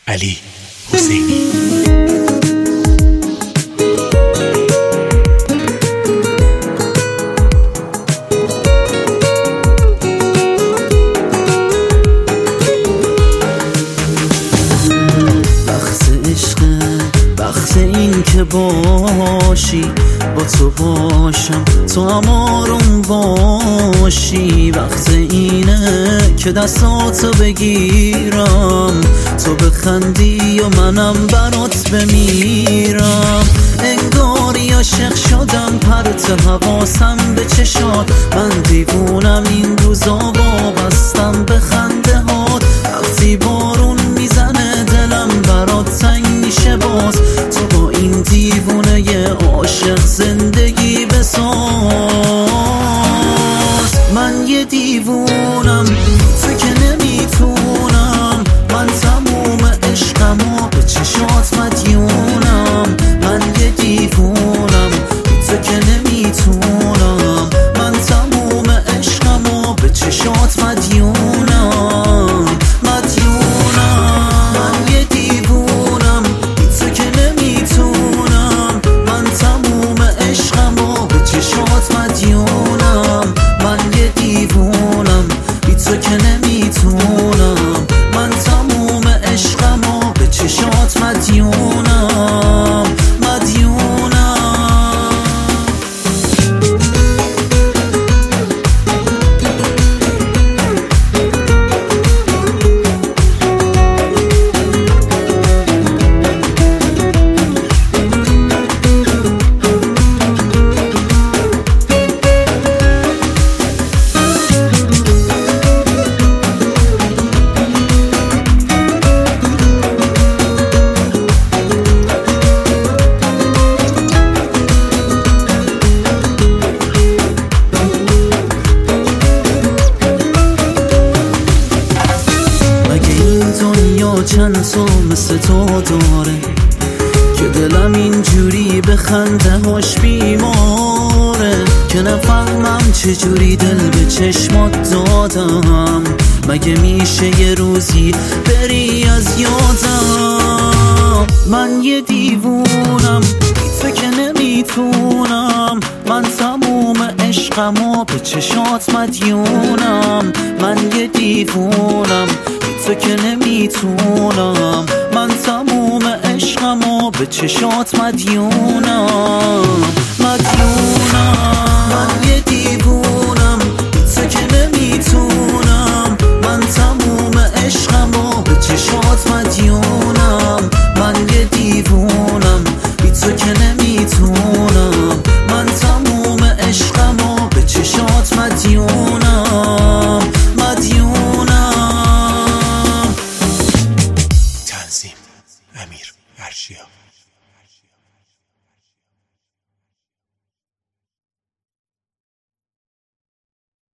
علی حسینی. وقت این که باشی با تو باشم، تو هم آروم باشی. وقت اینه که دستاتو بگیرم، تو بخندی و منم برات بمیرم. انگاری عاشق شدم، پرت حواسم به چشات. من دیوونم این روزا، وابستم به خنده هات. وقتی بارون میزنه دلم برات تنگ میشه باز. تو با این دیوونه عاشق زندگی بساز. من یه دیوونم، تو که نمیتونم. من تموم عشقمو به چشات مدیونم. من یه دیوونم، تو که نمیتونم. من تموم عشقمو به چشات مدیونم. من یه دیوونم، تو که نمیتونم. من تموم عشقمو به چشات مدیونم. من یه دیوونم، تو که نمیتونم. من تموم عشقمو به چشات مدیونم. چند تو مثل تو داره که دلم اینجوری به خنده هاش بیماره، که نفهمم چجوری دل به چشمات دادم. مگه میشه یه روزی بری از یادم؟ من یه دیوونم، تو که نمیتونم. من تموم عشقمو به چشات مدیونم. من یه دیوونم، تو که نمیتونم. من تموم عشقمو به چشات مدیونم. من یه دیوونم، تو که نمیتونم. من تموم عشقمو به چشات مدیونم.